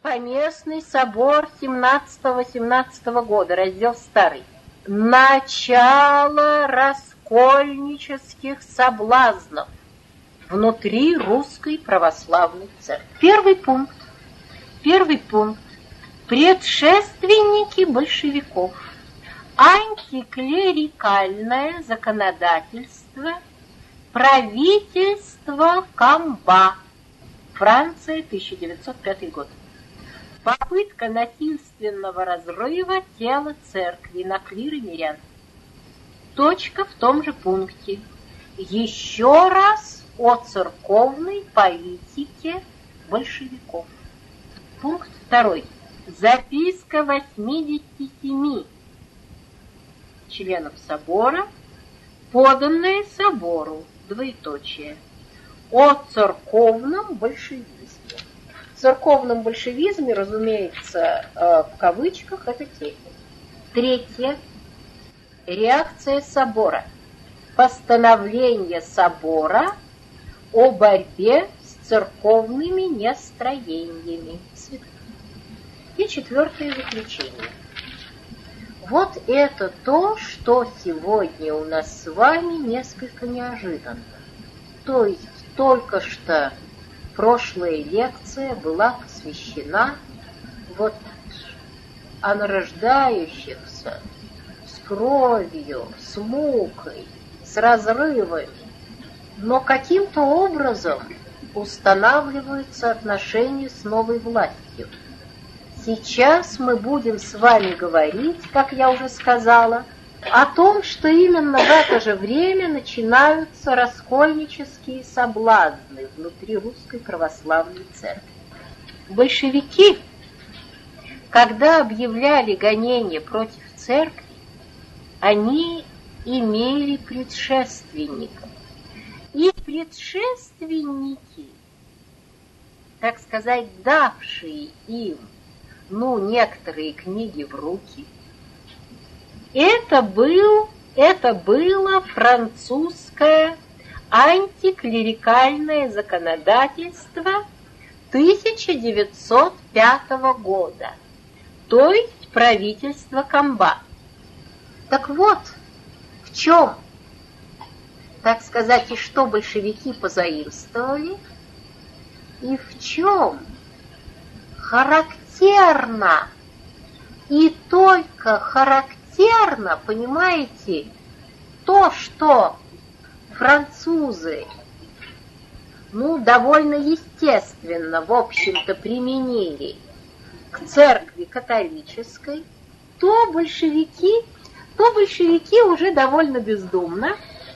Поместный собор 17-18 года, раздел старый. Начало раскольнических соблазнов внутри русской православной церкви. Первый пункт. Предшественники большевиков. Антиклерикальное законодательство, правительство Камба. Франция, 1905 год. Попытка насильственного разрыва тела церкви на клир и мирян. Точка в том же пункте. Еще раз о церковной политике большевиков. Пункт 2. Записка 87 членов собора, поданная собору, двоеточие, о церковном большевизме. В церковном большевизме, разумеется, в кавычках, это техника. 3. Реакция собора. Постановление собора о борьбе с церковными нестроениями. И 4. заключение. Вот это то, что сегодня у нас с вами несколько неожиданно. То есть только что прошлая лекция была посвящена вот о нарождающихся с кровью, с мукой, с разрывами, но каким-то образом устанавливаются отношения с новой властью. Сейчас мы будем с вами говорить, как я уже сказала, о том, что именно в это же время начинаются раскольнические соблазны внутри русской православной церкви. Большевики, когда объявляли гонения против церкви, они имели предшественников. И предшественники, так сказать, давшие им некоторые книги в руки, это было французское антиклерикальное законодательство 1905 года, то есть правительство Камба. Так вот, в чем, так сказать, и что большевики позаимствовали, и в чем характерно, и только характерно, понимаете, то, что французы, довольно естественно, в общем-то, применили к церкви католической, то большевики уже довольно бездумно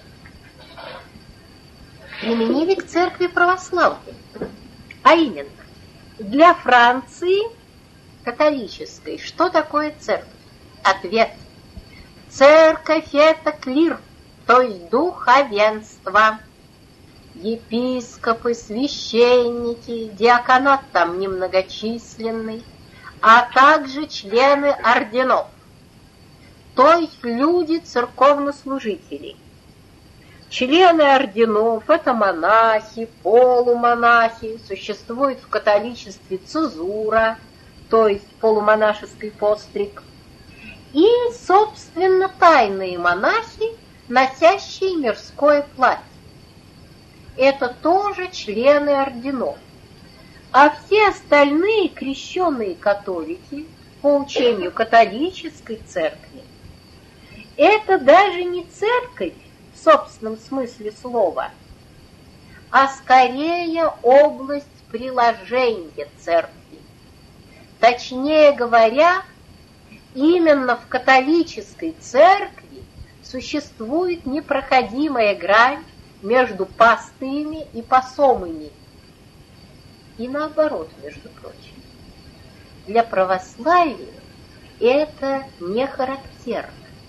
применили к церкви православной. А именно, для Франции католической что такое церковь? Ответ. Церковь – это клир, то есть духовенство. Епископы, священники, диаконат там немногочисленный, а также члены орденов, то есть люди церковнослужителей. Члены орденов – это монахи, полумонахи, существует в католичестве цезура, то есть полумонашеский постриг, и, собственно, тайные монахи, носящие мирское платье. Это тоже члены орденов. А все остальные крещенные католики, по учению католической церкви, это даже не церковь в собственном смысле слова, а скорее область приложения церкви. Точнее говоря, именно в католической церкви существует непроходимая грань между пастырями и посомыми. И наоборот, между прочим. Для православия это не характерно.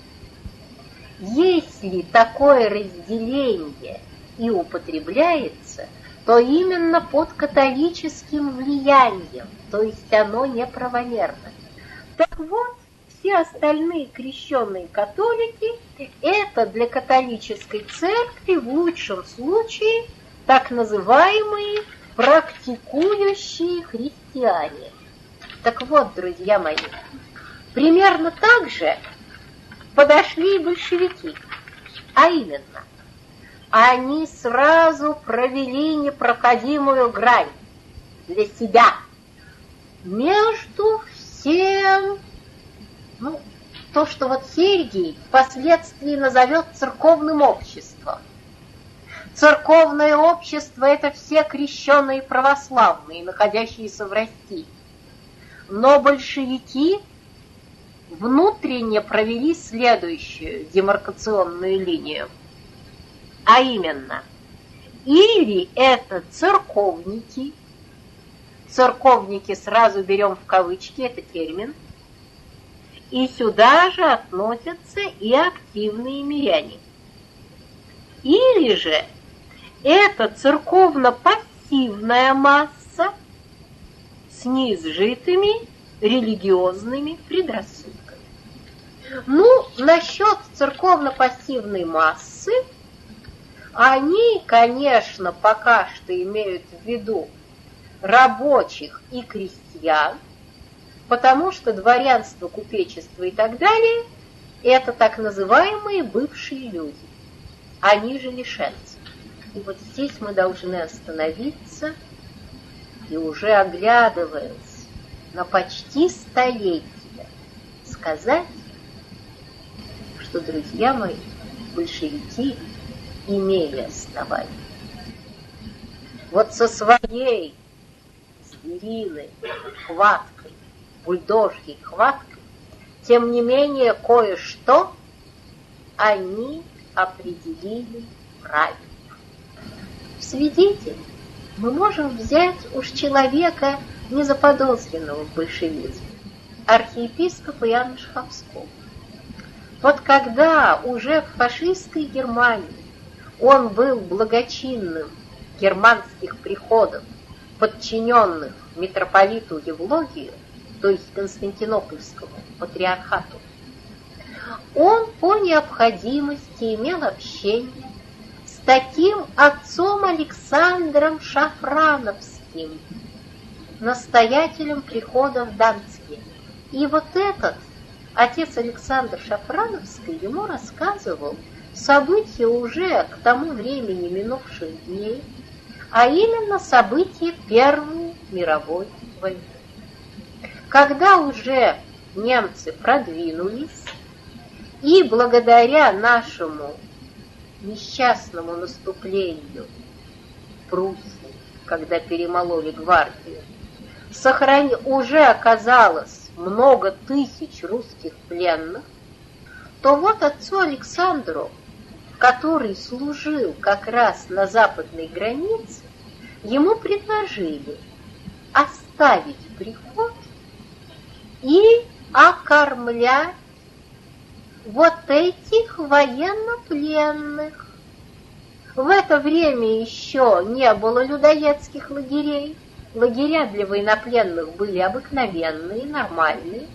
Если такое разделение и употребляется, то именно под католическим влиянием, то есть оно неправомерно. Так вот, все остальные крещенные католики – это для католической церкви в лучшем случае так называемые практикующие христиане. Так вот, друзья мои, примерно так же подошли и большевики. А именно, они сразу провели непроходимую грань для себя между всем, то, что вот Сергий впоследствии назовет церковным обществом. Церковное общество — это все крещеные православные, находящиеся в России. Но большевики внутренне провели следующую демаркационную линию. А именно, или это церковники сразу берем в кавычки, это термин, и сюда же относятся и активные миряне. Или же это церковно-пассивная масса с неизжитыми религиозными предрассудками. Насчет церковно-пассивной массы, они, конечно, пока что имеют в виду рабочих и крестьян, потому что дворянство, купечество и так далее – это так называемые бывшие люди, они же лишенцы. И вот здесь мы должны остановиться и, уже оглядываясь на почти столетие, сказать, что, друзья мои, большевики имели основание. Вот со своей звериной хваткой, бульдожьей хваткой, тем не менее кое-что они определили правильно. В свидетель мы можем взять уж человека, не заподозренного в большевизме, архиепископа Иоанна Шаховского. Вот когда уже в фашистской Германии он был благочинным германских приходов, подчиненных митрополиту Евлогию, то есть Константинопольскому патриархату, он по необходимости имел общение с таким отцом Александром Шафрановским, настоятелем прихода в Данциге. И вот этот отец Александр Шафрановский ему рассказывал события уже к тому времени минувших дней, а именно события Первой мировой войны. Когда уже немцы продвинулись, и благодаря нашему несчастному наступлению Пруссии, когда перемололи гвардию, уже оказалось много тысяч русских пленных, то вот отцу Александру, который служил как раз на западной границе, ему предложили оставить приход и окормлять вот этих военнопленных. В это время еще не было людоедских лагерей. Лагеря для военнопленных были обыкновенные, нормальные.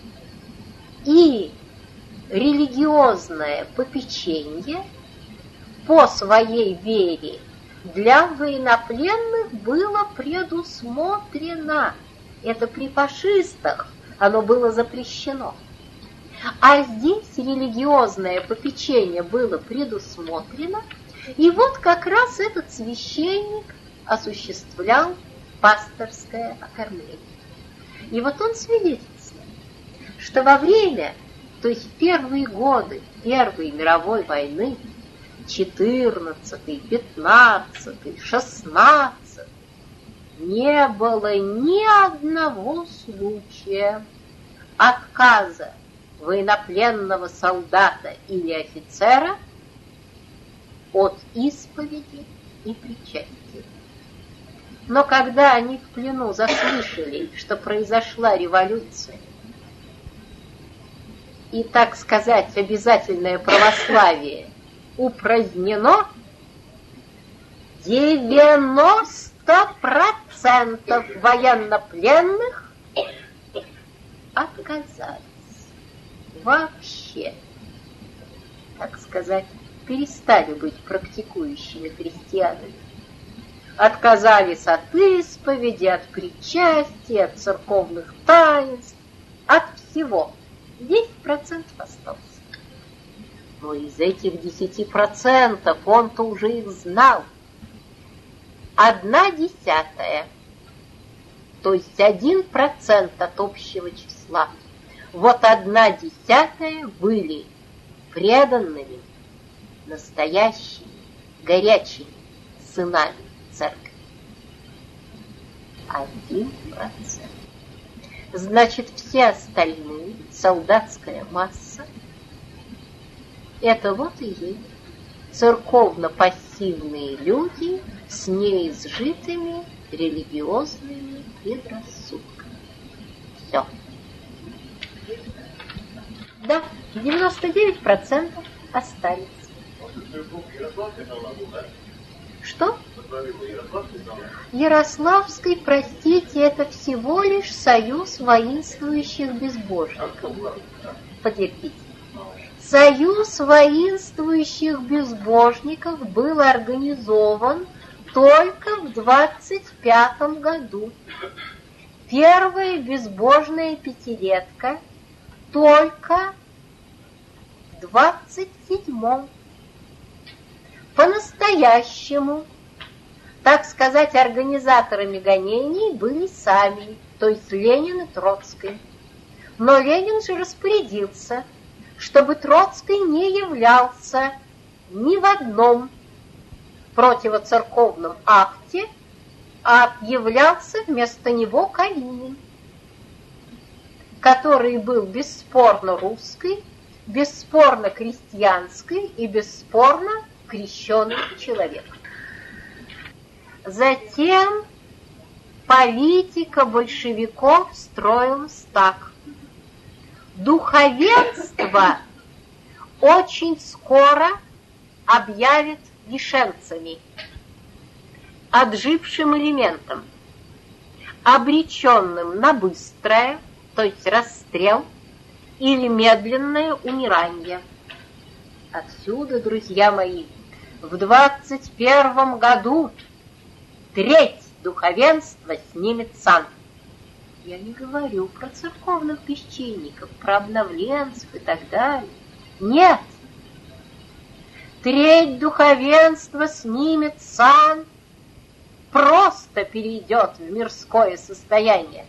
И религиозное попечение по своей вере для военнопленных было предусмотрено. Это при фашистах оно было запрещено. А здесь религиозное попечение было предусмотрено, и вот как раз этот священник осуществлял пасторское окормление. И вот он свидетельствует, что во время, то есть в первые годы Первой мировой войны, 14-й, 15-й, 16-й, не было ни одного случая отказа военнопленного солдата или офицера от исповеди и причастия. Но когда они в плену заслышали, что произошла революция, и, так сказать, обязательное православие упразднено, 90% военнопленных отказались. Вообще, так сказать, перестали быть практикующими христианами. отказались от исповеди, от причастия, от церковных таинств, от всего. 10% осталось. Но из этих 10% он-то уже их знал. 1/10, то есть 1% от общего числа. Вот 1/10 были преданными, настоящими, горячими сынами церкви. 1%. Значит, все остальные, солдатская масса, это вот и есть церковно-пассивные люди с неизжитыми религиозными предрассудками. Все. Да, 99% остались. Что? Ярославский, простите, это всего лишь союз воинствующих безбожников. Потерпите. Союз воинствующих безбожников был организован только в 25 году. Первая безбожная пятилетка только в 27-м. По-настоящему, так сказать, организаторами гонений были сами, то есть Ленин и Троцкий. Но Ленин же распорядился, чтобы Троцкий не являлся ни в одном противоцерковном акте, а являлся вместо него Калинин, который был бесспорно русский, бесспорно крестьянский и бесспорно крещеный человек. Затем политика большевиков строилась так. Духовенство очень скоро объявит лишенцами, отжившим элементом, обреченным на быстрое, то есть расстрел, или медленное умирание. Отсюда, друзья мои, в 21 году треть духовенства снимет сан. Я не говорю про церковных священников, про обновленцев и так далее. Нет! Треть духовенства снимет сан, просто перейдет в мирское состояние.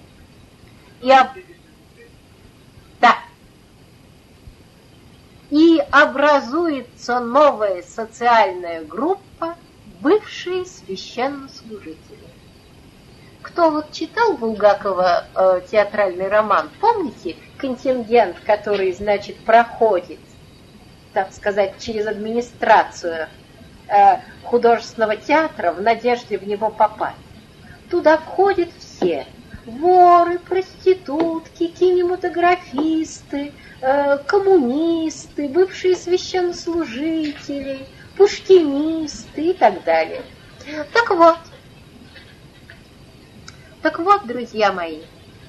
И образуется новая социальная группа, бывшие священнослужители. Кто вот читал Булгакова театральный роман, помните контингент, который, значит, проходит, так сказать, через администрацию художественного театра в надежде в него попасть? Туда входят все: воры, проститутки, кинематографисты, коммунисты, бывшие священнослужители, пушкинисты и так далее. Так вот, друзья мои,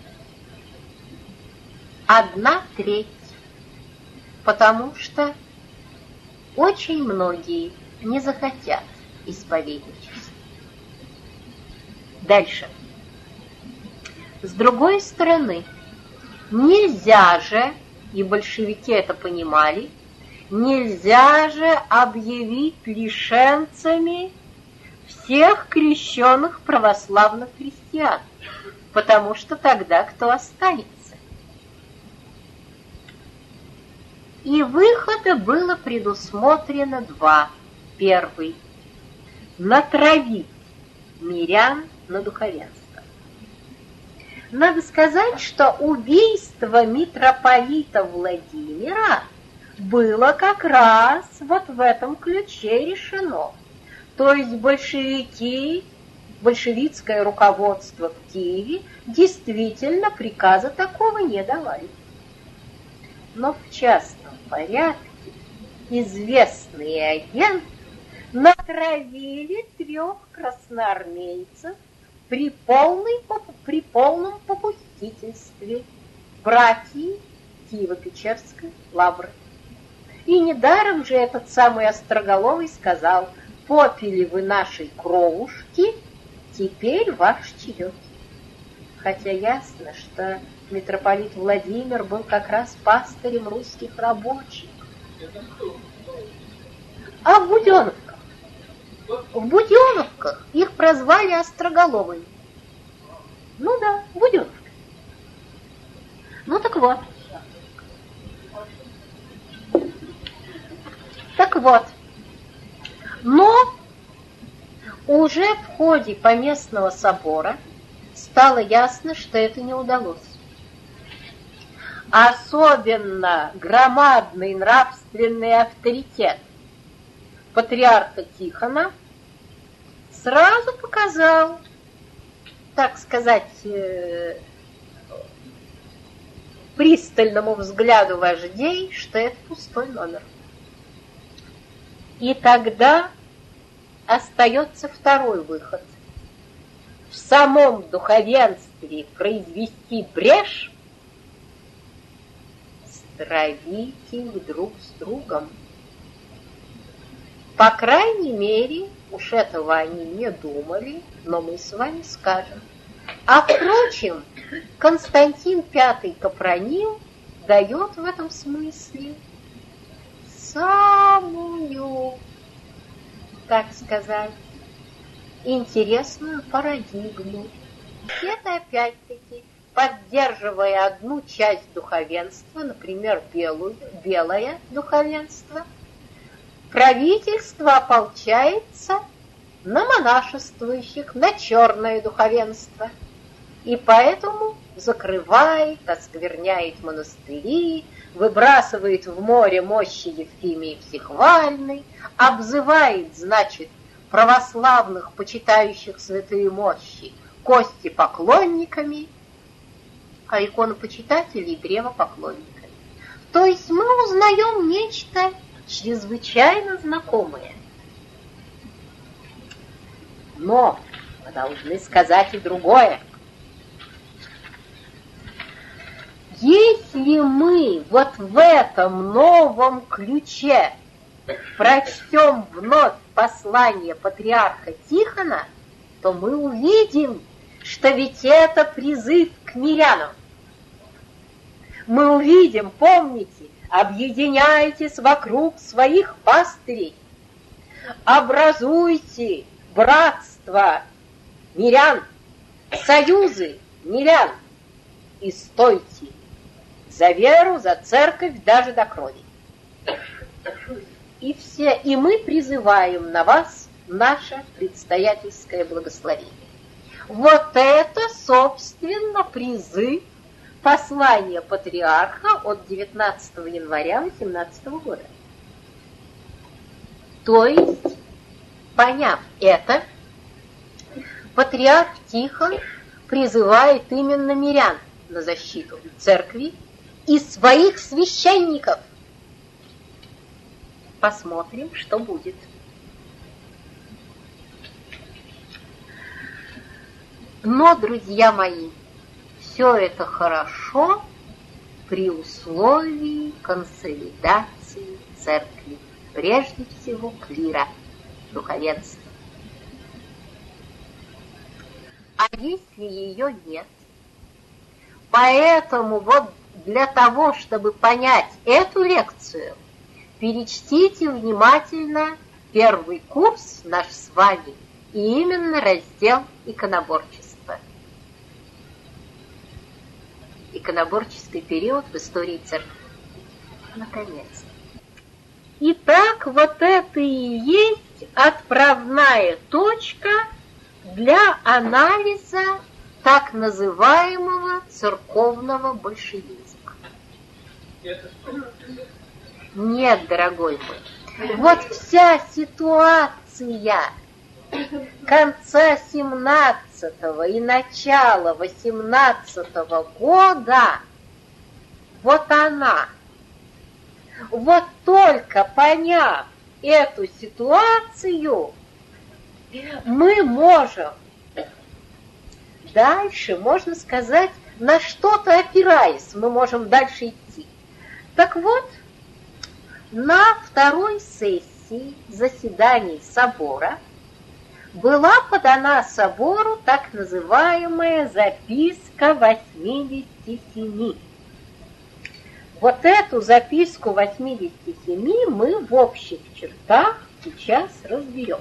1/3, потому что очень многие не захотят исповедничества. Дальше. С другой стороны, нельзя же, и большевики это понимали, нельзя же объявить лишенцами всех крещенных православных христиан, потому что тогда кто останется? И выхода было предусмотрено 2. Первый – натравить мирян на духовенство. Надо сказать, что убийство митрополита Владимира было как раз вот в этом ключе решено. То есть большевистское руководство в Киеве действительно приказа такого не давали. Но в частном порядке известные агенты натравили 3 красноармейцев при полном попустительстве братьев Киево-Печерской лавры. И недаром же этот самый Остроголовый сказал: попили вы нашей кровушки, Теперь ваш черед. Хотя ясно, что митрополит Владимир был как раз пастырем русских рабочих. А в Буденновках? В Буденновках их прозвали остроголовыми. Ну да, в Буденновках. Ну так вот. Так вот. Но уже в ходе Поместного собора стало ясно, что это не удалось. Особенно громадный нравственный авторитет патриарха Тихона сразу показал, так сказать, пристальному взгляду вождей, что это пустой номер. И тогда остается второй выход. В самом духовенстве произвести брешь, стравить их друг с другом. По крайней мере, уж этого они не думали, но мы с вами скажем. А впрочем, Константин V Капронил дает в этом смысле самую, так сказать, интересную парадигму. Это опять-таки, поддерживая одну часть духовенства, например, белое духовенство, правительство ополчается на монашествующих, на черное духовенство, и поэтому закрывает, оскверняет монастыри, выбрасывает в море мощи Евфимии Всехвальной, обзывает, значит, православных, почитающих святые мощи, кости поклонниками, а иконопочитателей древопоклонниками. То есть мы узнаем нечто чрезвычайно знакомое. Но мы должны сказать и другое. Если мы вот в этом новом ключе прочтем вновь послание патриарха Тихона, то мы увидим, что ведь это призыв к мирянам. Мы увидим, помните, объединяйтесь вокруг своих пастырей, образуйте братство мирян, союзы мирян и стойте за веру, за церковь, даже до крови. И мы призываем на вас наше предстоятельское благословение. Вот это, собственно, призыв послания патриарха от 19 января 18 года. То есть, поняв это, патриарх Тихон призывает именно мирян на защиту церкви и своих священников. Посмотрим, что будет. Но, друзья мои, все это хорошо при условии консолидации церкви, прежде всего клира, духовенства. А если ее нет? Поэтому вот для того, чтобы понять эту лекцию, перечтите внимательно первый курс наш с вами, и именно раздел иконоборчества. Иконоборческий период в истории церкви. Наконец. Итак, вот это и есть отправная точка для анализа так называемого церковного большевизма. Нет, дорогой мой, вот вся ситуация конца 17-го и начала 18-го года, вот она. Вот только поняв эту ситуацию, мы можем дальше, можно сказать, на что-то опираясь, мы можем дальше идти. Так вот, на второй сессии заседаний собора была подана собору так называемая записка 87. Вот эту записку 87 мы в общих чертах сейчас разберем.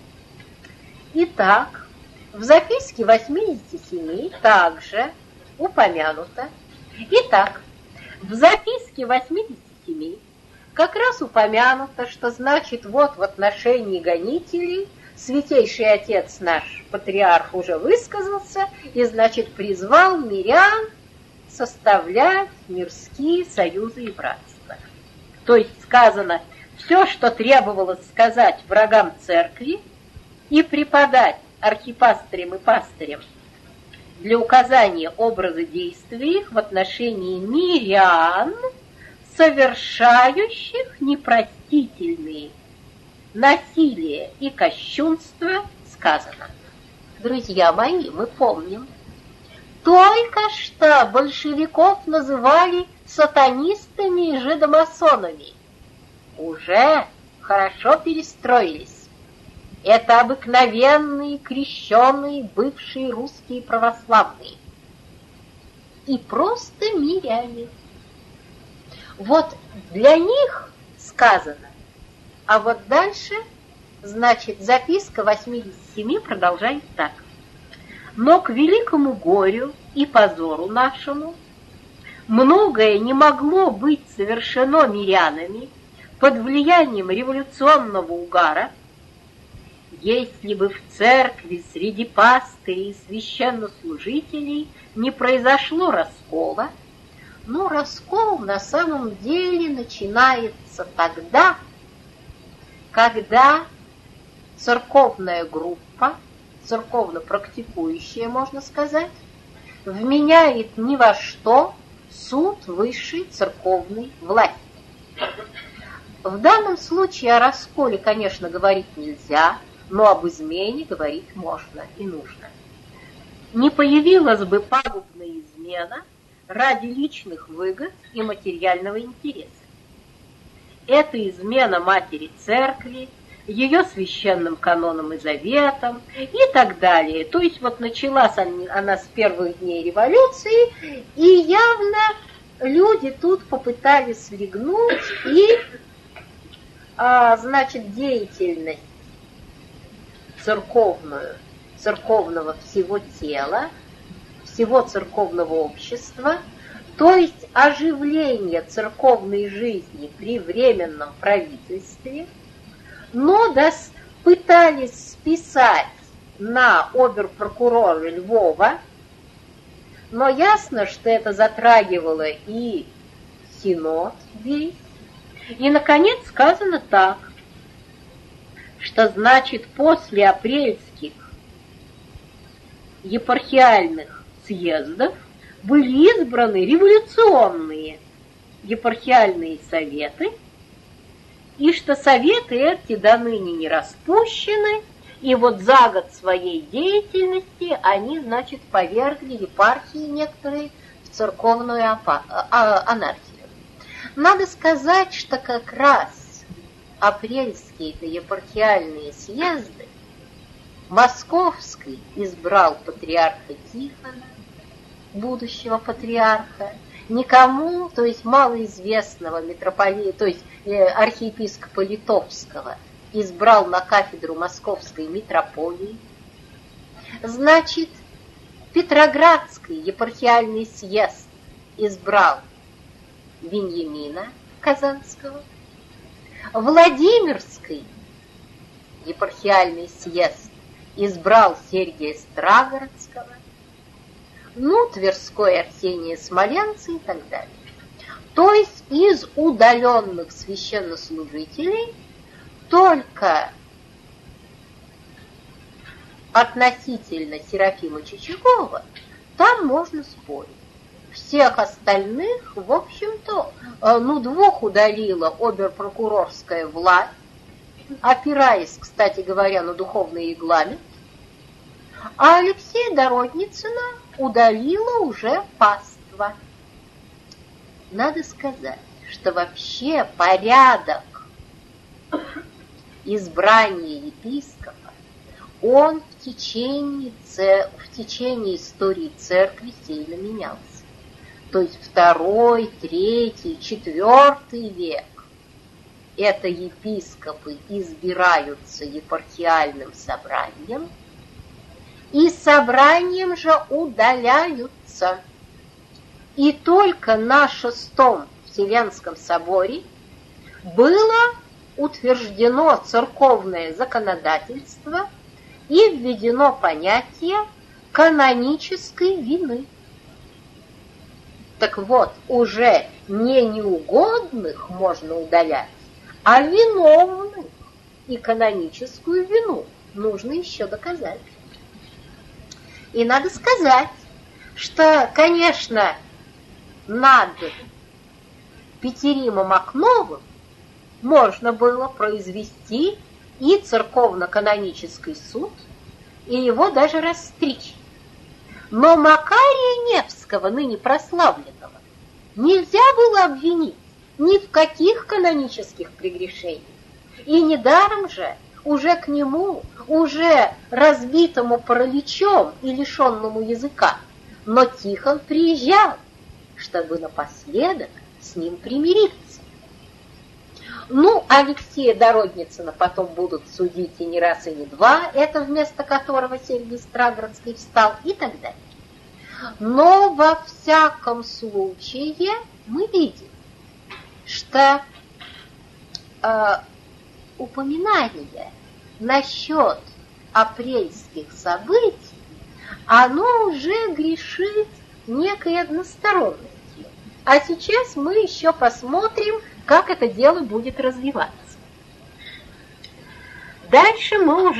Итак, в записке 87 также упомянуто. Итак, в записке 87 как раз упомянуто, что значит вот в отношении гонителей Святейший Отец наш, патриарх, уже высказался и, значит, призвал мирян составлять мирские союзы и братства. То есть сказано, все, что требовалось сказать врагам церкви и преподать архипастырям и пастырям для указания образа действий их в отношении мирян, совершающих непростительные насилие и кощунство, сказано. Друзья мои, мы помним, только что большевиков называли сатанистами и жидомасонами. Уже хорошо перестроились. Это обыкновенные, крещеные, бывшие русские православные. И просто миряне. Вот для них сказано. А вот дальше, значит, записка 87 продолжает так. Но к великому горю и позору нашему многое не могло быть совершено мирянами под влиянием революционного угара, если бы в церкви среди пастырей и священнослужителей не произошло раскола. Но раскол на самом деле начинается тогда, когда церковная группа, церковно практикующая, можно сказать, вменяет ни во что суд высшей церковной власти. В данном случае о расколе, конечно, говорить нельзя, но об измене говорить можно и нужно. Не появилась бы пагубная измена ради личных выгод и материального интереса. Это измена матери церкви, ее священным канонам и заветам и так далее. То есть вот началась она с первых дней революции, и явно люди тут попытались слегнуть и, значит, деятельность церковного всего тела, всего церковного общества, то есть оживление церковной жизни при временном правительстве, но пытались списать на обер-прокурора Львова, но ясно, что это затрагивало и синод весь. И, наконец, сказано так, что, значит, после апрельских епархиальных съездов были избраны революционные епархиальные советы, и что советы эти до ныне не распущены, и вот за год своей деятельности они, значит, повергли епархии некоторые в церковную анархию. Надо сказать, что как раз апрельские-то епархиальные съезды Московский избрал патриарха Тихона, будущего патриарха, никому, то есть малоизвестного митрополита, то есть архиепископа Литовского, избрал на кафедру Московской митрополии. Значит, Петроградский епархиальный съезд избрал Вениамина Казанского, Владимирский епархиальный съезд избрал Сергия Строгородского, Тверской Арсения Смоленца и так далее. То есть из удаленных священнослужителей только относительно Серафима Чичагова там можно спорить. Всех остальных, в общем-то, двух удалила оберпрокурорская власть, опираясь, кстати говоря, на духовный регламент, а Алексея Дородницына удалила уже паства. Надо сказать, что вообще порядок избрания епископа, он в течение истории церкви сильно менялся. То есть 2, 3, 4 век это епископы избираются епархиальным собранием, и собранием же удаляются. И только на 6-м Вселенском соборе было утверждено церковное законодательство и введено понятие канонической вины. Так вот, уже не неугодных можно удалять, а виновных. И каноническую вину нужно еще доказать. И надо сказать, что, конечно, над Петеримом Окновым можно было произвести и церковно-канонический суд, и его даже расстричь. Но Макария Невского, ныне прославленного, нельзя было обвинить ни в каких канонических прегрешениях. И недаром же уже к нему, уже разбитому параличом и лишенному языка, но Тихон приезжал, чтобы напоследок с ним примириться. Ну, Алексея Дородницына потом будут судить и не раз, и не два, это вместо которого Сергий Страгородский встал, и так далее. Но во всяком случае мы видим, что упоминание насчет апрельских событий, оно уже грешит некой односторонностью. А сейчас мы еще посмотрим, как это дело будет развиваться. Дальше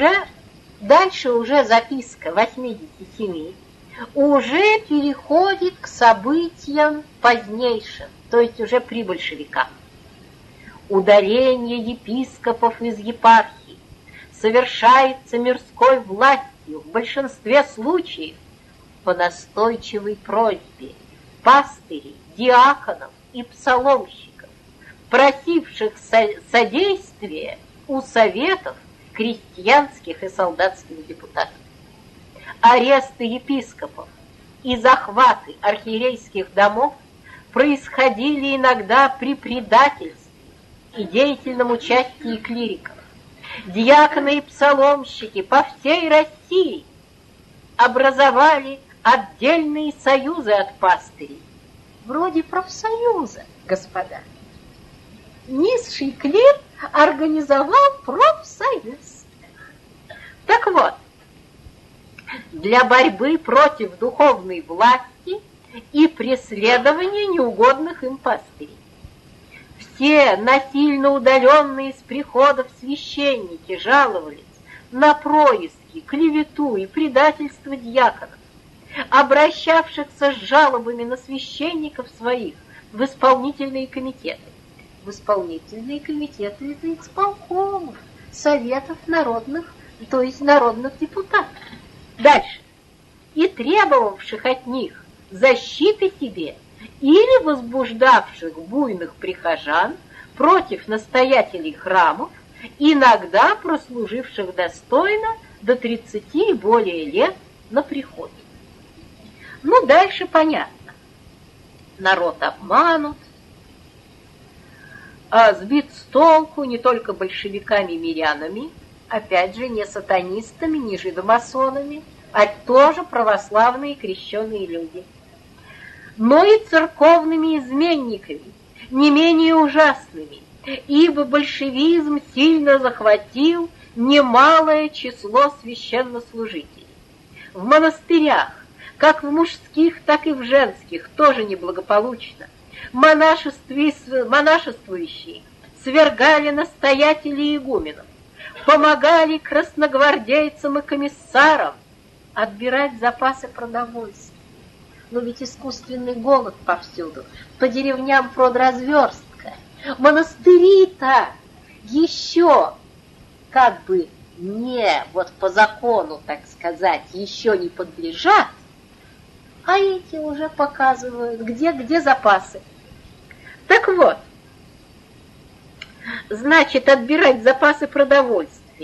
уже записка 87 уже переходит к событиям позднейшим, то есть уже при большевиках. Удаление епископов из епархии совершается мирской властью в большинстве случаев по настойчивой просьбе пастырей, диаконов и псаломщиков, просивших содействия у советов крестьянских и солдатских депутатов. Аресты епископов и захваты архиерейских домов происходили иногда при предательстве и деятельном участии клириков. Диаконы и псаломщики по всей России образовали отдельные союзы от пастырей, вроде профсоюза, господа. Низший клир организовал профсоюз. Так вот, для борьбы против духовной власти и преследования неугодных им пастырей все насильно удаленные из приходов священники жаловались на происки, клевету и предательство диаконов, обращавшихся с жалобами на священников своих в исполнительные комитеты. В исполнительные комитеты это исполкомов, советов народных, то есть народных депутатов. Дальше. И требовавших от них защиты себе или возбуждавших буйных прихожан против настоятелей храмов, иногда прослуживших достойно до 30 и более лет на приходе. Ну, дальше понятно. Народ обманут, сбит с толку не только большевиками-мирянами, опять же, не сатанистами, не жидомасонами, а тоже православные крещеные люди, но и церковными изменниками, не менее ужасными, ибо большевизм сильно захватил немалое число священнослужителей. В монастырях, как в мужских, так и в женских, тоже неблагополучно. Монашествующие свергали настоятелей и игуменов, помогали красногвардейцам и комиссарам отбирать запасы продовольствия. Но ведь искусственный голод повсюду, по деревням продразверстка. Монастыри-то еще как бы не, вот по закону, так сказать, еще не подлежат, а эти уже показывают, где запасы. Так вот, значит, отбирать запасы продовольствия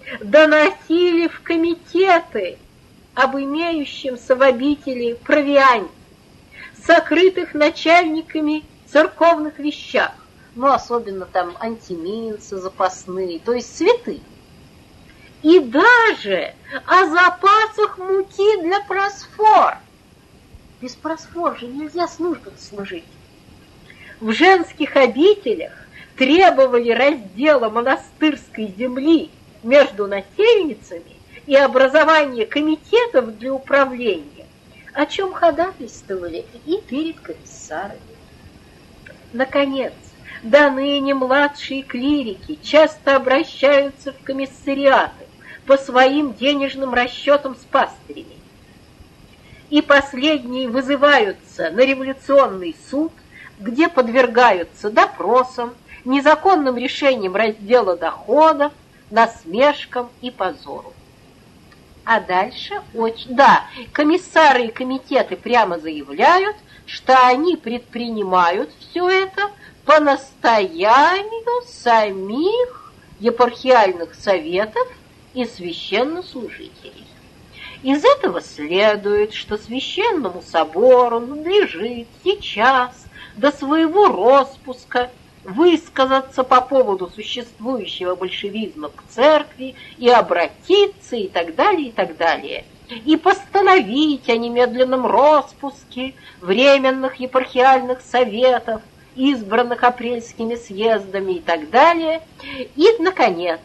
доносили в комитеты об имеющемся в обители провианте, сокрытых начальниками церковных вещах, ну, особенно там антиминцы запасные, то есть цветы, и даже о запасах муки для просфор. Без просфор же нельзя службу служить. В женских обителях требовали раздела монастырской земли между насельницами и образования комитетов для управления, о чем ходатайствовали и перед комиссарами. Наконец, до ныне младшие клирики часто обращаются в комиссариаты по своим денежным расчетам с пастырями, и последние вызываются на революционный суд, где подвергаются допросам, незаконным решениям раздела доходов, насмешкам и позору. А дальше комиссары и комитеты прямо заявляют, что они предпринимают все это по настоянию самих епархиальных советов и священнослужителей. Из этого следует, что Священному собору надлежит сейчас до своего распуска высказаться по поводу существующего большевизма к церкви и обратиться и так далее, и постановить о немедленном распуске временных епархиальных советов, избранных апрельскими съездами и так далее. И, наконец,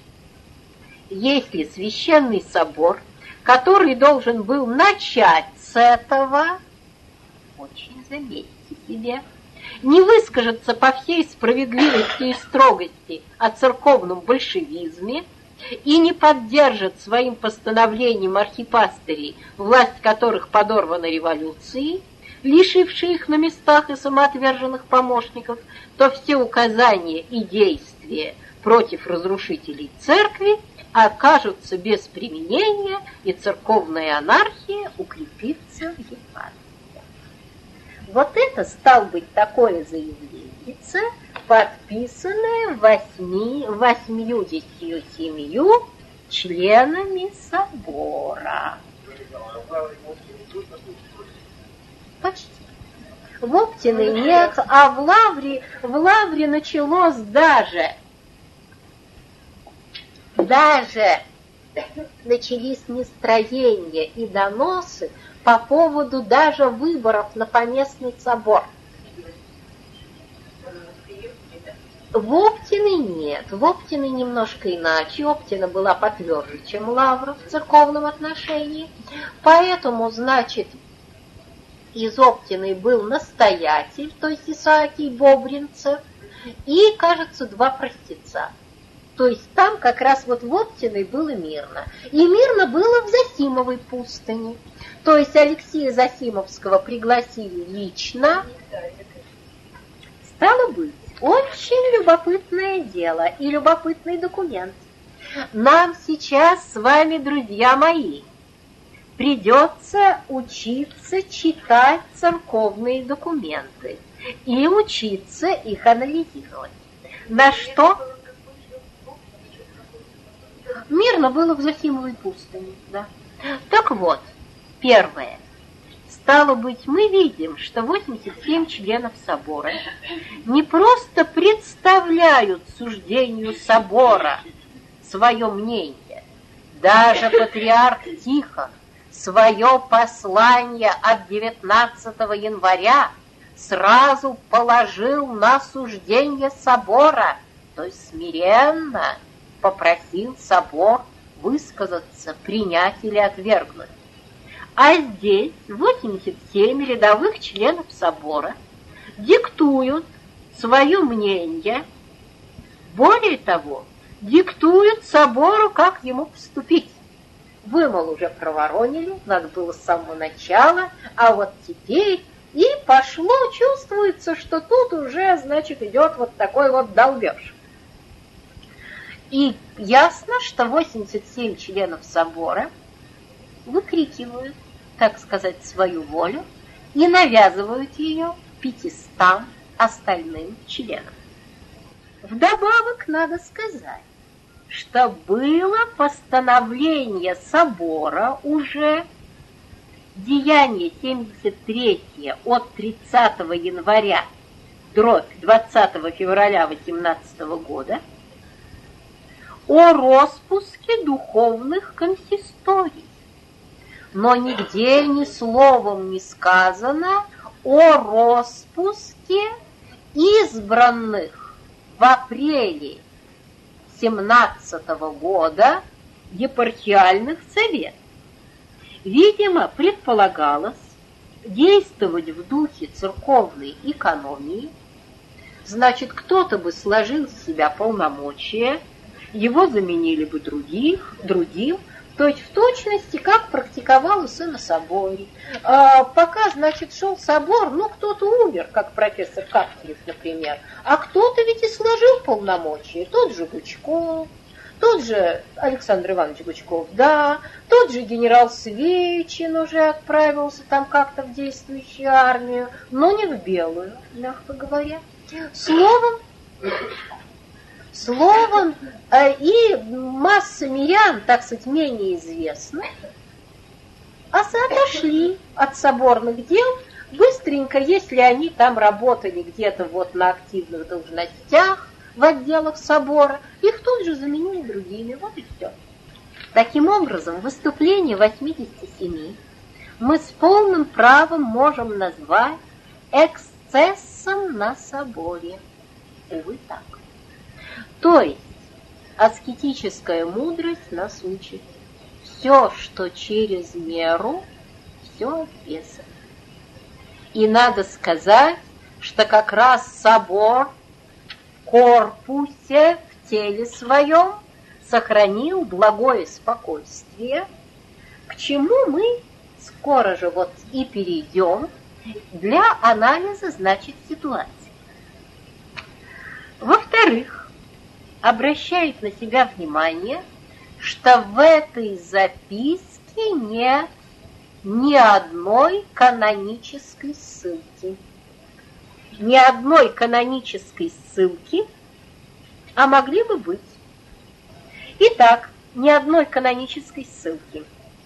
если Священный собор, который должен был начать с этого, очень заметьте себе, не выскажется по всей справедливости и строгости о церковном большевизме и не поддержит своим постановлением архипастырей, власть которых подорвана революцией, лишившей их на местах и самоотверженных помощников, то все указания и действия против разрушителей церкви окажутся без применения, и церковная анархия укрепится в епархии. Вот это, стало быть, такое заявление, подписанное 87 членами собора. Почти. В Оптиной нет, а в Лавре началось даже начались нестроения и доносы по поводу даже выборов на поместный собор. В Оптиной нет, в Оптиной немножко иначе. Оптина была потверже, чем Лавра в церковном отношении, поэтому, значит, из Оптиной был настоятель, то есть Исаакий Бобринцев, и, кажется, 2 простеца. То есть там как раз вот в Оптиной было мирно. И мирно было в Зосимовой пустыне. То есть Алексея Зосимовского пригласили лично. Стало быть, очень любопытное дело и любопытный документ. Нам сейчас с вами, друзья мои, придется учиться читать церковные документы и учиться их анализировать. На что? Мирно было в Зосимовой пустыне, да. Так вот, первое. Стало быть, мы видим, что 87 членов собора не просто представляют суждению собора свое мнение. Даже патриарх Тихон свое послание от 19 января сразу положил на суждение собора, то есть смиренно попросил собор высказаться, принять или отвергнуть. А здесь 87 рядовых членов собора диктуют свое мнение, более того, диктуют собору, как ему поступить. Вы, мол, уже проворонили, надо было с самого начала, а вот теперь и пошло, чувствуется, что тут уже, значит, идет вот такой вот долбеж. И ясно, что 87 членов собора выкрикивают, так сказать, свою волю и навязывают ее 500 остальным членам. Вдобавок надо сказать, что было постановление собора уже, Деяние 73 от 30 января, дробь 20 февраля 18 года, о распуске духовных консисторий. Но нигде ни словом не сказано о распуске избранных в апреле 17 года епархиальных советов. Видимо, предполагалось действовать в духе церковной экономии, значит, кто-то бы сложил с себя полномочия, его заменили бы другим, то есть в точности, как практиковалось и на соборе. Пока, значит, шел собор, кто-то умер, как профессор Капкиев, например, а кто-то ведь и сложил полномочия, тот же Гучков, тот же Александр Иванович Гучков, да, тот же генерал Свечин уже отправился там как-то в действующую армию, но не в белую, мягко говоря. Словом, и масса мирян, так сказать, менее известных, отошли от соборных дел быстренько, если они там работали где-то вот на активных должностях в отделах собора, их тут же заменили другими, вот и все. Таким образом, выступление 87 мы с полным правом можем назвать эксцессом на соборе. Увы, так. То есть, аскетическая мудрость нас учит: все, что через меру, все от беса. И надо сказать, что как раз собор в корпусе, в теле своем сохранил благое спокойствие, к чему мы скоро же вот и перейдем для анализа, значит, ситуации. Во-вторых, обращает на себя внимание, что в этой записке нет ни одной канонической ссылки. Ни одной канонической ссылки, а могли бы быть. Итак, ни одной канонической ссылки.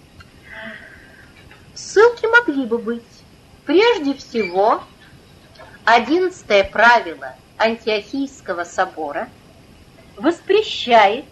Ссылки могли бы быть. Прежде всего, 11 правило Антиохийского собора воспрещает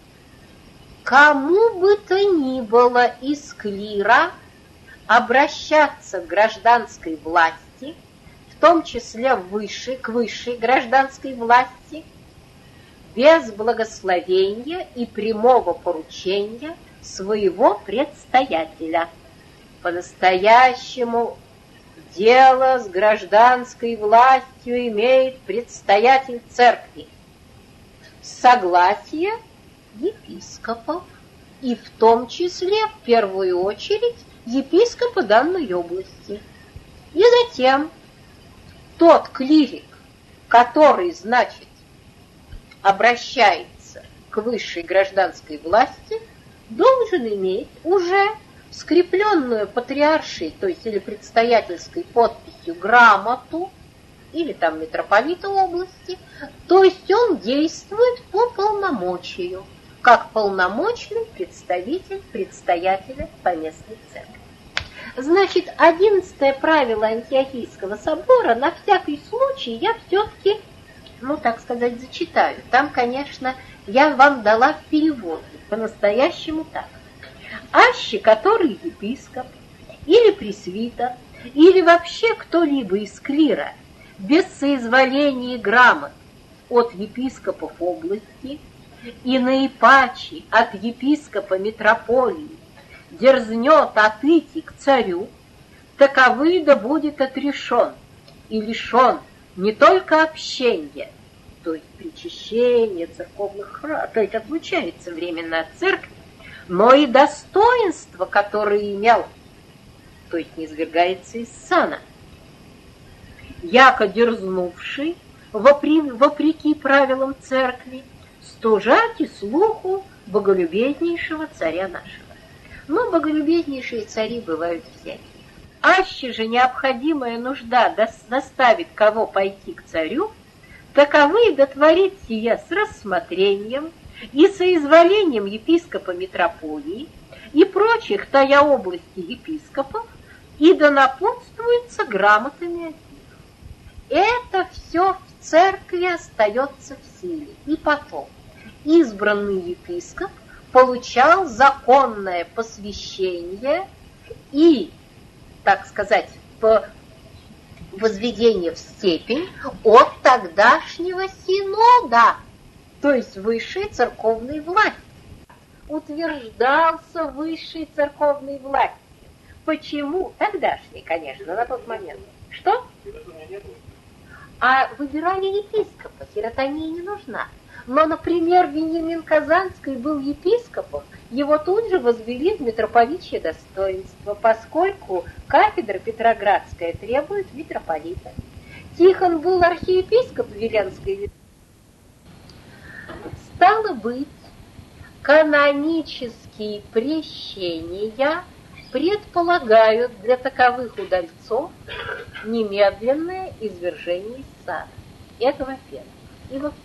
кому бы то ни было из клира обращаться к гражданской власти, в том числе к высшей гражданской власти, без благословения и прямого поручения своего предстоятеля. По-настоящему дело с гражданской властью имеет предстоятель церкви, согласие епископов, и в том числе, в первую очередь, епископа данной области. И затем тот клирик, который, значит, обращается к высшей гражданской власти, должен иметь уже скрепленную патриаршей, то есть или предстоятельской подписью грамоту, или там митрополита области, то есть он действует по полномочию, как полномочный представитель предстоятеля поместной церкви. Значит, 11 правило Антиохийского собора на всякий случай я все-таки, так сказать, зачитаю. Там, конечно, я вам дала в переводе, по-настоящему так. Аще который епископ или пресвитер, или вообще кто-либо из клира без соизволения грамот от епископов области и наипаче от епископа митрополии дерзнет отойти к царю, таковы да будет отрешен и лишен не только общения, то есть причащения церковных храмов, то есть отлучается временно от церкви, но и достоинство, которое имел, то есть не свергается из сана, яко дерзнувший, вопреки правилам церкви, стужать и слуху боголюбезнейшего царя нашего. Но боголюбезнейшие цари бывают всякие. Аще же необходимая нужда заставит кого пойти к царю, таковы дотворит сие с рассмотрением и соизволением епископа митрополии и прочих тая области епископов, и да напутствуется грамотами от них. Это все в церкви остается в силе. И потом избранный епископ получал законное посвящение и, так сказать, возведение в степень от тогдашнего синода, то есть высшей церковной власти. Утверждался высшей церковной властью. Почему? Тогдашней, конечно, на тот момент. Что? А выбирали епископа, хиротония не нужна. Но, например, Вениамин Казанский был епископом, его тут же возвели в митрополичье достоинство, поскольку кафедра Петроградская требует митрополита. Тихон был архиепископ Веленской. Стало быть, канонические прещения предполагают для таковых удальцов немедленное извержение из сада. Это во-первых.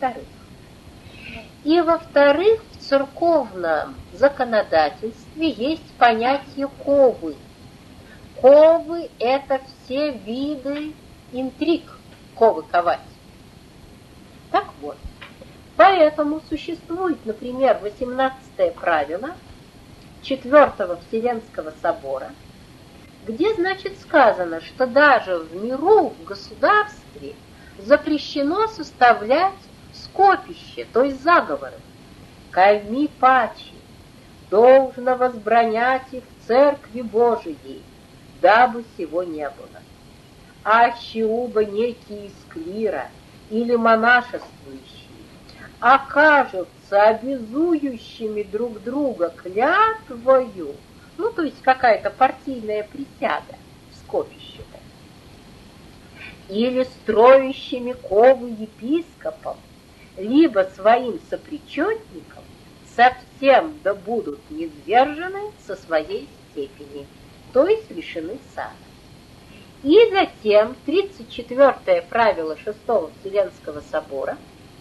И во-вторых, в церковном законодательстве есть понятие ковы. Ковы – это все виды интриг, ковы ковать. Так вот, поэтому существует, например, 18-е правило 4-го Вселенского собора, где, значит, сказано, что даже в миру, в государстве запрещено составлять скопище, то есть заговоры. Кайми пачи, должно возбранять их в церкви Божией, дабы сего не было. Аще уба некие из клира или монашествующие окажутся обязующими друг друга клятвою, ну, то есть какая-то партийная присяга в скопище-то, или строящими ковы епископом, либо своим сопричетникам, совсем да будут низвержены со своей степени, то есть лишены сана. И затем 34-е правило 6-го Вселенского собора,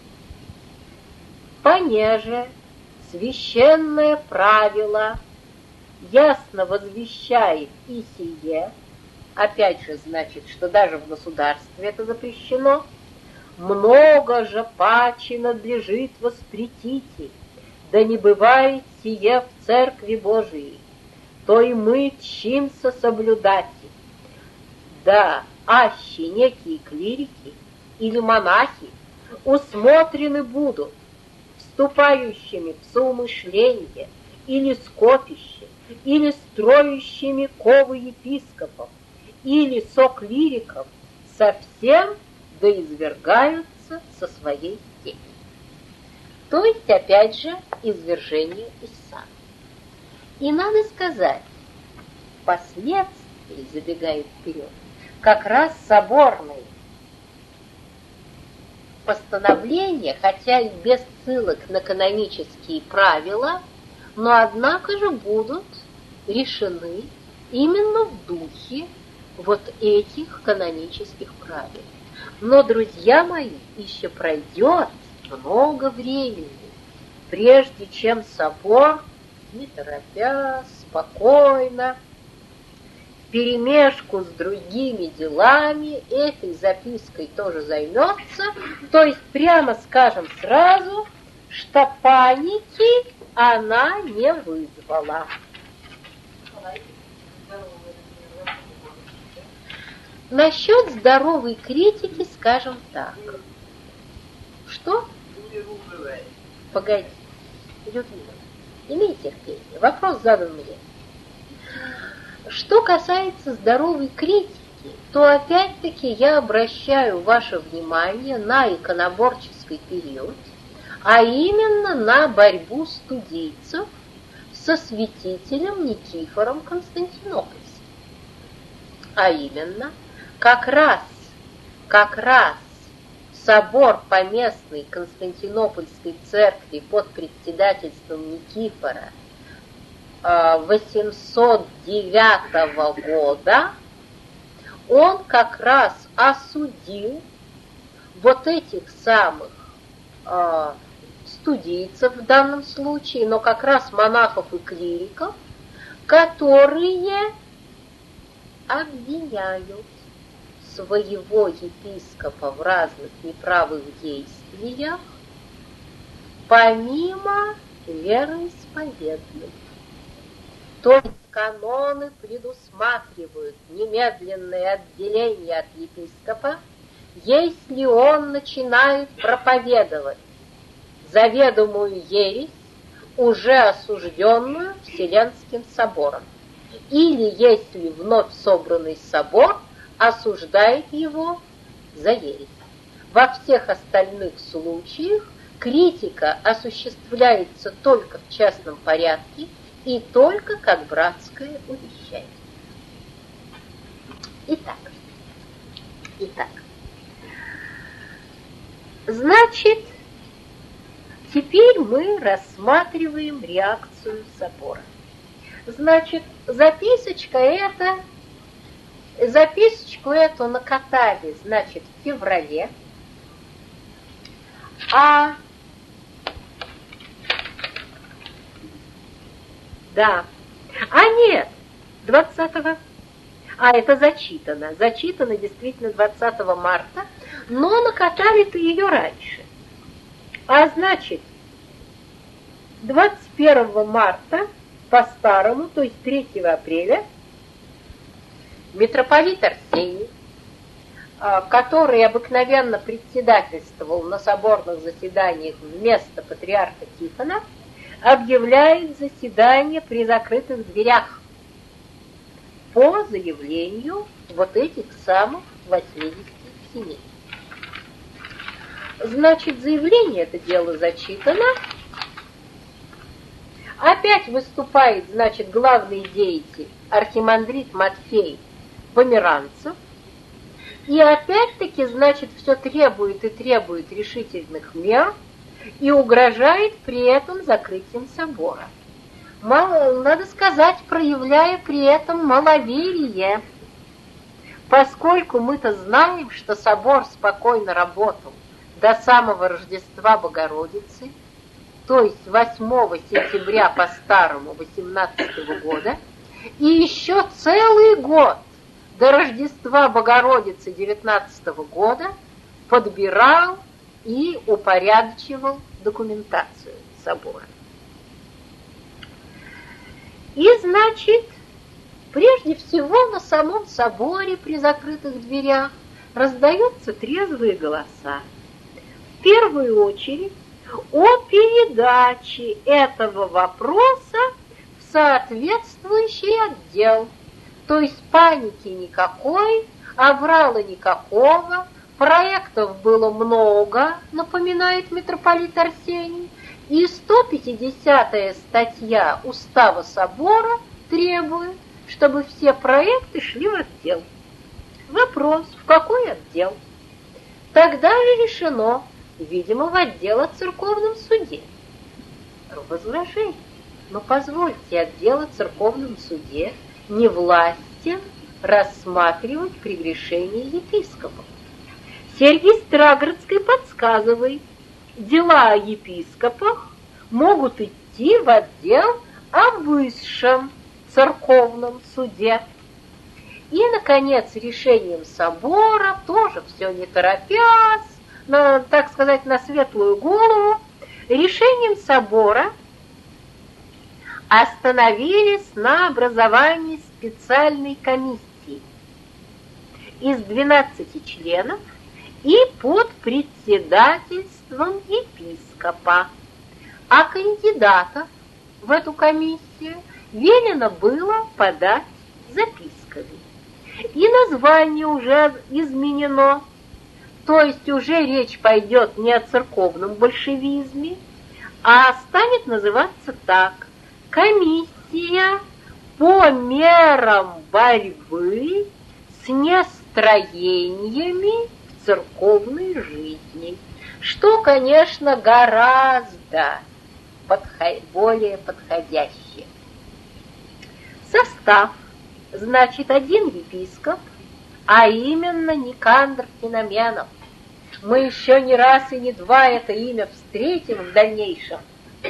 понеже священное правило ясно возвещает и сие, опять же, значит, что даже в государстве это запрещено, много же паче надлежит воспретите, да не бывает сие в церкви Божией, то и мы тщимся соблюдать. Да, аще некие клирики или монахи усмотрены будут вступающими в соумышление или скопище, или строящими ковы епископов, или соклириков, совсем да извергаются со своей степени. То есть, опять же, извержение из сана. И надо сказать, впоследствии, забегая вперед, как раз соборные постановления, хотя и без ссылок на канонические правила, но однако же будут решены именно в духе вот этих канонических правил. Но, друзья мои, еще пройдет много времени, прежде чем собор, не торопясь, спокойно, вперемешку с другими делами этой запиской тоже займется, то есть прямо скажем сразу, что паники она не вызвала. Насчет здоровой критики скажем так. Что? Погоди, Людмила, имей терпение. Вопрос задан мне. Что касается здоровой критики, то опять-таки я обращаю ваше внимание на иконоборческий период, а именно на борьбу студийцев со святителем Никифором Константинопольским. А именно, как раз собор поместной Константинопольской церкви под председательством Никифора 809 года, он как раз осудил вот этих самых студийцев в данном случае, но как раз монахов и клириков, которые обвиняют своего епископа в разных неправых действиях, помимо вероисповедных. То есть каноны предусматривают немедленное отделение от епископа, если он начинает проповедовать заведомую ересь, уже осужденную Вселенским собором, или если вновь собранный собор осуждает его за ересь. Во всех остальных случаях критика осуществляется только в частном порядке и только как братское увещание. Итак, значит, теперь мы рассматриваем реакцию собора. Значит, записочку эту накатали, значит, в феврале, нет, 20-го, это зачитано действительно 20 марта, но накатали-то ее раньше. Значит, 21 марта по-старому, то есть 3 апреля, митрополит Арсений, который обыкновенно председательствовал на соборных заседаниях вместо патриарха Тихона, объявляет заседание при закрытых дверях по заявлению вот этих самых 80 семей. Значит, заявление это дело зачитано. Опять выступает, значит, главный деятель архимандрит Матфей Померанцев. И опять-таки, значит, все требует решительных мер и угрожает при этом закрытием собора. Надо сказать, проявляя при этом маловерие, поскольку мы-то знаем, что собор спокойно работал до самого Рождества Богородицы, то есть 8 сентября по старому 18 года, и еще целый год до Рождества Богородицы 19 года подбирал и упорядочивал документацию собора. И, значит, прежде всего на самом соборе при закрытых дверях раздаются трезвые голоса. В первую очередь о передаче этого вопроса в соответствующий отдел. То есть паники никакой, аврала никакого, проектов было много, напоминает митрополит Арсений, и 150-я статья Устава собора требует, чтобы все проекты шли в отдел. Вопрос, в какой отдел? Тогда и решено, видимо, в отдел о церковном суде. Возражение. Но позвольте, отдел о церковном суде не властен рассматривать прегрешения епископов. Сергий Страгородский подсказывает, дела о епископах могут идти в отдел о высшем церковном суде. И, наконец, решением собора, тоже все не торопясь, так сказать, на светлую голову, решением собора остановились на образовании специальной комиссии из 12 членов и под председательством епископа. А кандидатов в эту комиссию велено было подать записками. И название уже изменено, то есть уже речь пойдет не о церковном большевизме, а станет называться так: «Комиссия по мерам борьбы с нестроениями в церковной жизни», что, конечно, гораздо более подходящее. Состав, значит, один епископ, а именно Никандр Феноменов, Мы еще не раз и не два это имя встретим в дальнейшем.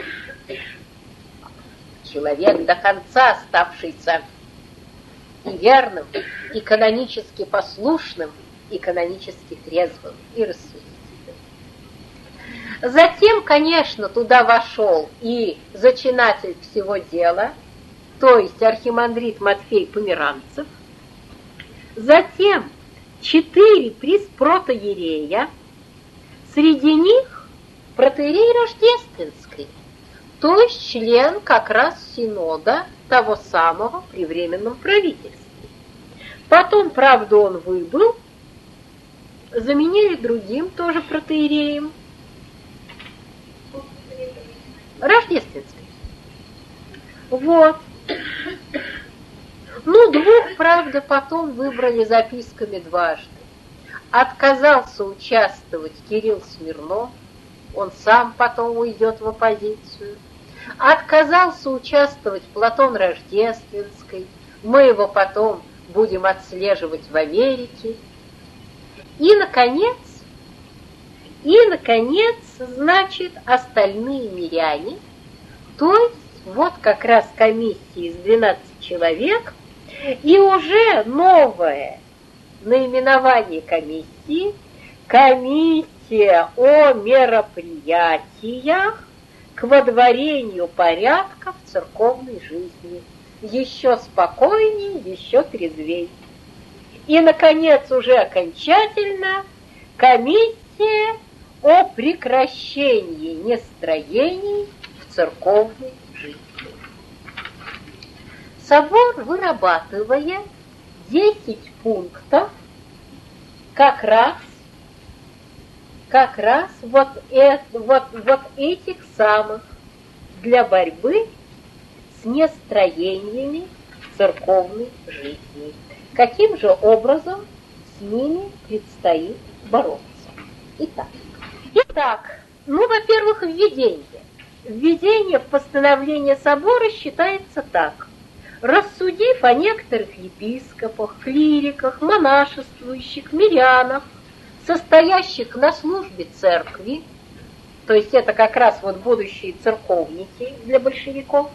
Человек, до конца оставшийся и верным, и канонически послушным, и канонически трезвым, и рассудительным. Затем, конечно, туда вошел и зачинатель всего дела, то есть архимандрит Матфей Померанцев. Затем 4 преспротоиерея, среди них протоиерей Рождественский, то есть член как раз синода того самого при временном правительстве. Потом, правда, он выбыл, заменили другим тоже протоиереем, Рождественский. Вот. Ну, 2, правда, потом выбрали записками дважды. Отказался участвовать Кирилл Смирнов, он сам потом уйдет в оппозицию. Отказался участвовать Платон Рождественский, мы его потом будем отслеживать в Америке. И, наконец, значит, остальные миряне, то есть вот как раз комиссия из 12 человек, и уже новое наименование комиссии – комиссия о мероприятиях к водворению порядка в церковной жизни. Еще спокойней, еще трезвей. И, наконец, уже окончательно комиссия о прекращении нестроений в церковной жизни. Собор, вырабатывая 10 пунктов, как раз вот этих самых для борьбы с нестроениями в церковной жизни. Каким же образом с ними предстоит бороться? Итак, во-первых, введение. Введение в постановление собора считается так. Рассудив о некоторых епископах, клириках, монашествующих, мирянах, состоящих на службе церкви, то есть это как раз вот будущие церковники для большевиков,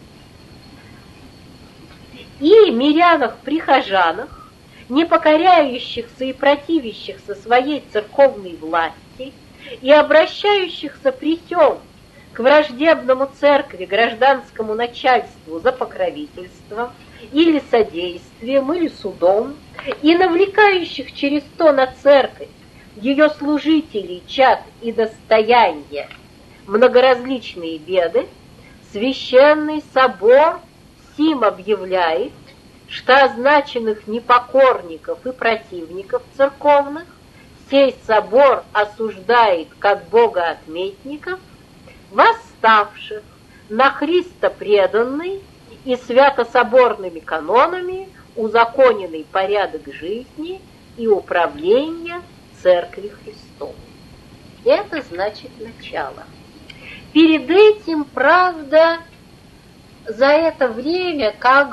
и мирянах-прихожанах, не покоряющихся и противящихся своей церковной власти и обращающихся при сём к враждебному церкви гражданскому начальству за покровительством или содействием, или судом, и навлекающих через то на церковь, ее служителей, чад и достояния многоразличные беды, Священный собор сим объявляет, что означенных непокорников и противников церковных сей собор осуждает как богоотметников, восставших на Христа преданный и святособорными канонами узаконенный порядок жизни и управления Церкви Христовой. Это значит начало. Перед этим, правда, за это время,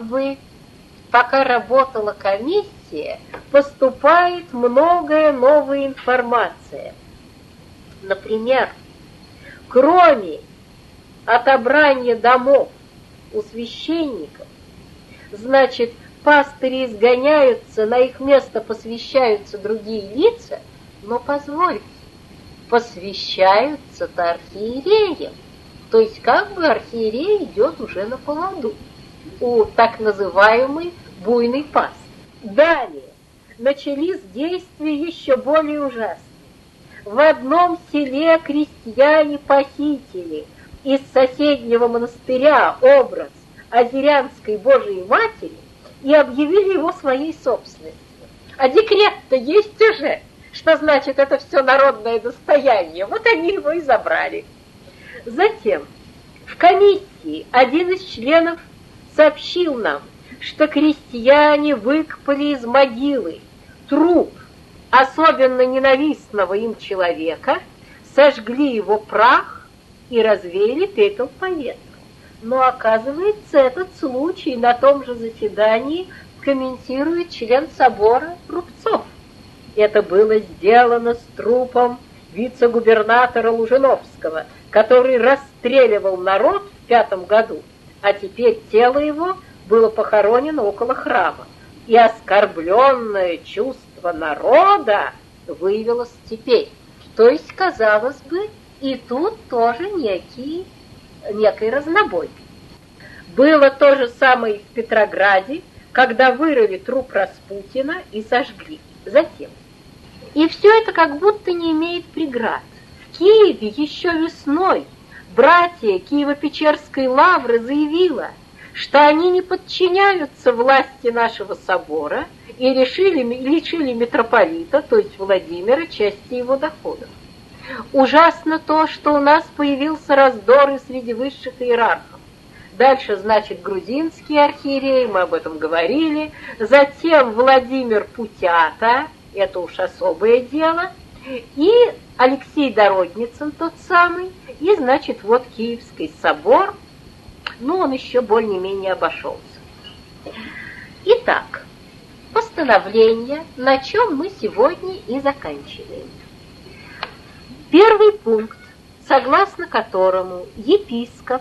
пока работала комиссия, поступает многое новая информация. Например, кроме отобрания домов у священников, значит, пастыри изгоняются, на их место посвящаются другие лица, но позвольте, посвящаются-то архиереям. То есть архиерей идет уже на поводу у так называемой буйной пасты. Далее начались действия еще более ужасные. В одном селе крестьяне похитили из соседнего монастыря образ Азерянской Божией Матери и объявили его своей собственностью. А декрет-то есть уже, что значит это все народное достояние. Вот они его и забрали. Затем в комиссии один из членов сообщил нам, что крестьяне выкопали из могилы труп особенно ненавистного им человека, сожгли его прах и развеяли пепел по ветру. Но оказывается, этот случай на том же заседании комментирует член собора Рубцов. Это было сделано с трупом вице-губернатора Лужиновского, который расстреливал народ в 5 году, а теперь тело его было похоронено около храма. И оскорбленное чувство народа выявилось теперь. То есть, казалось бы, и тут тоже некий разнобой. Было то же самое и в Петрограде, когда вырыли труп Распутина и сожгли. Затем. И все это как будто не имеет преград. В Киеве еще весной братья Киево-Печерской лавры заявила, что они не подчиняются власти нашего собора и лишили митрополита, то есть Владимира, части его доходов. Ужасно то, что у нас появился раздор и среди высших иерархов. Дальше, значит, грузинский архиерей, мы об этом говорили. Затем Владимир Путята, это уж особое дело. И Алексей Дородницын тот самый. И, значит, вот Киевский собор. Ну, он еще более-менее обошелся. Итак, постановление, на чем мы сегодня и заканчиваем. Первый пункт, согласно которому епископ,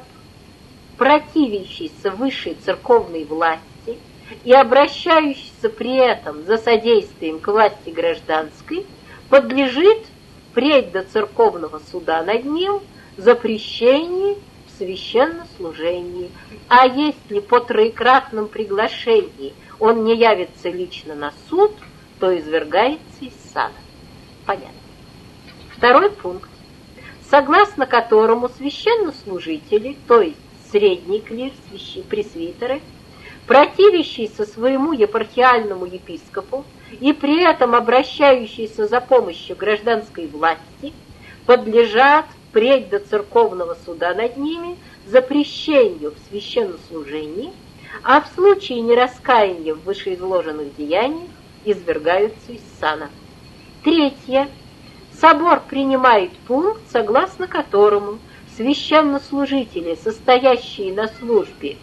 противящийся высшей церковной власти и обращающийся при этом за содействием к власти гражданской, подлежит впредь до церковного суда над ним запрещению в священнослужении, а если по троекратном приглашении он не явится лично на суд, то извергается из сана. Понятно. Второй пункт, согласно которому священнослужители, то есть средний клир, пресвитеры, противящиеся своему епархиальному епископу и при этом обращающиеся за помощью гражданской власти, подлежат впредь до церковного суда над ними запрещению в священнослужении, а в случае нераскаяния в вышеизложенных деяниях извергаются из сана. Третье. Собор принимает пункт, согласно которому священнослужители, состоящие на службе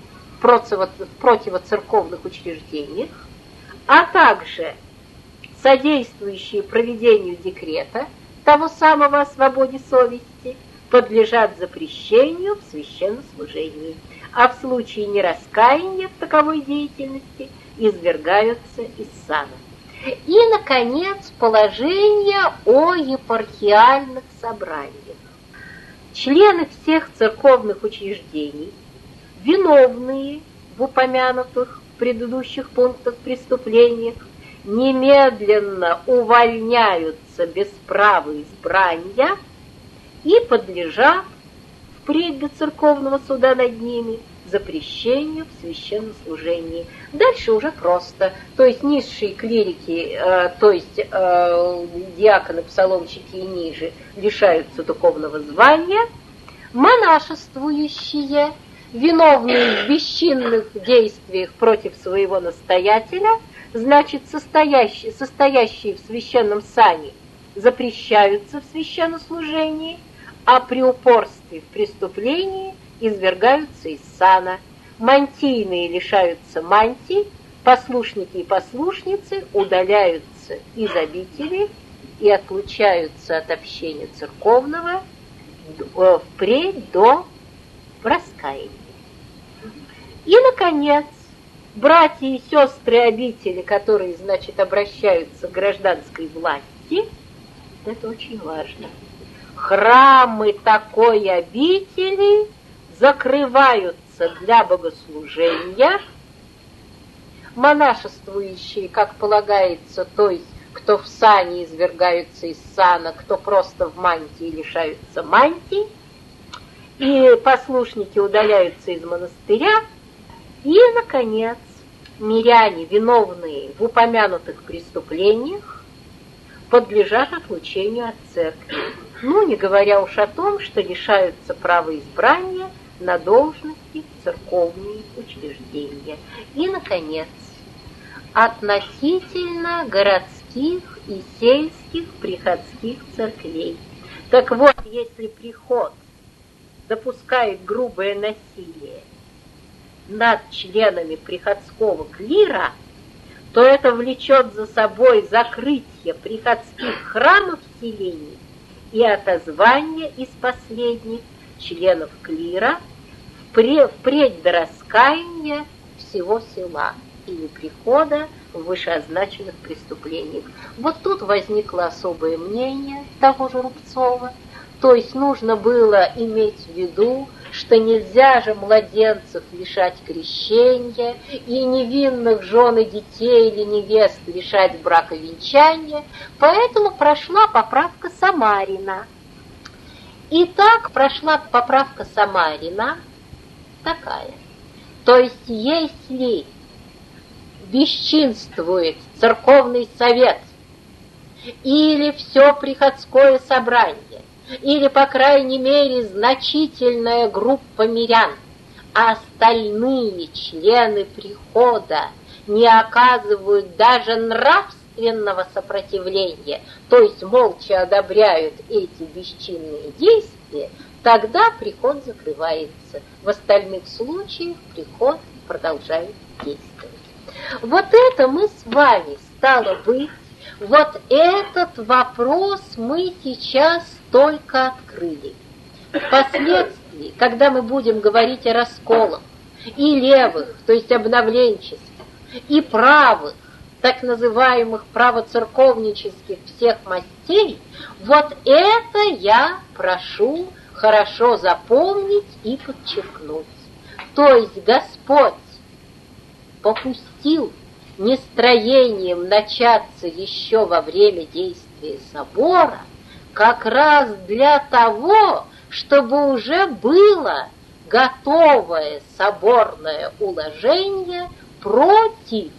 в противоцерковных учреждениях, а также содействующие проведению декрета, того самого о свободе совести, подлежат запрещению в священнослужении, а в случае нераскаяния в таковой деятельности извергаются из сана. И, наконец, положение о епархиальных собраниях. Члены всех церковных учреждений, виновные в упомянутых в предыдущих пунктах преступлениях, немедленно увольняются без права избрания и подлежат впредь до церковного суда над ними запрещению в священнослужении. Дальше уже просто. То есть низшие клирики, то есть диаконы, псаломщики и ниже, лишаются духовного звания. Монашествующие, виновные в бесчинных действиях против своего настоятеля, значит, состоящие в священном сане, запрещаются в священнослужении, а при упорстве в преступлении извергаются из сана. Мантийные лишаются мантий, послушники и послушницы удаляются из обители и отлучаются от общения церковного впредь до раскаяния. И, наконец, братья и сестры обители, которые, значит, обращаются к гражданской власти, это очень важно. Храмы такой обители закрываются для богослужения. Монашествующие, как полагается, то есть кто в сане, извергаются из сана, кто просто в мантии, лишаются мантий, и послушники удаляются из монастыря. И, наконец, миряне, виновные в упомянутых преступлениях, подлежат отлучению от церкви. Ну, не говоря уж о том, что лишаются права избрания на должности в церковные учреждения. И, наконец, относительно городских и сельских приходских церквей. Так вот, если приход допускает грубое насилие над членами приходского клира, то это влечет за собой закрытие приходских храмов селений и отозвание из последних членов клира впредь до раскаяния всего села или прихода в вышеозначенных преступлениях. Вот тут возникло особое мнение того же Рубцова, то есть нужно было иметь в виду, что нельзя же младенцев лишать крещения и невинных жен и детей или невест лишать браковенчания, поэтому прошла поправка Самарина. Итак, прошла поправка Самарина такая. То есть, если бесчинствует церковный совет или все приходское собрание, или, по крайней мере, значительная группа мирян, а остальные члены прихода не оказывают даже нравственного сопротивления, то есть молча одобряют эти бесчинные действия, тогда приход закрывается. В остальных случаях приход продолжает действовать. Вот это мы с вами, стало быть, вот этот вопрос мы сейчас только открыли. Впоследствии, когда мы будем говорить о расколах и левых, то есть обновленческих, и правых, так называемых правоцерковнических всех мастей, вот это я прошу хорошо запомнить и подчеркнуть. То есть Господь попустил нестроением начаться еще во время действия собора, как раз для того, чтобы уже было готовое соборное уложение против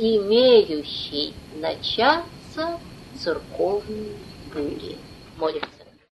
имеющей начаться церковной бури. Молимся.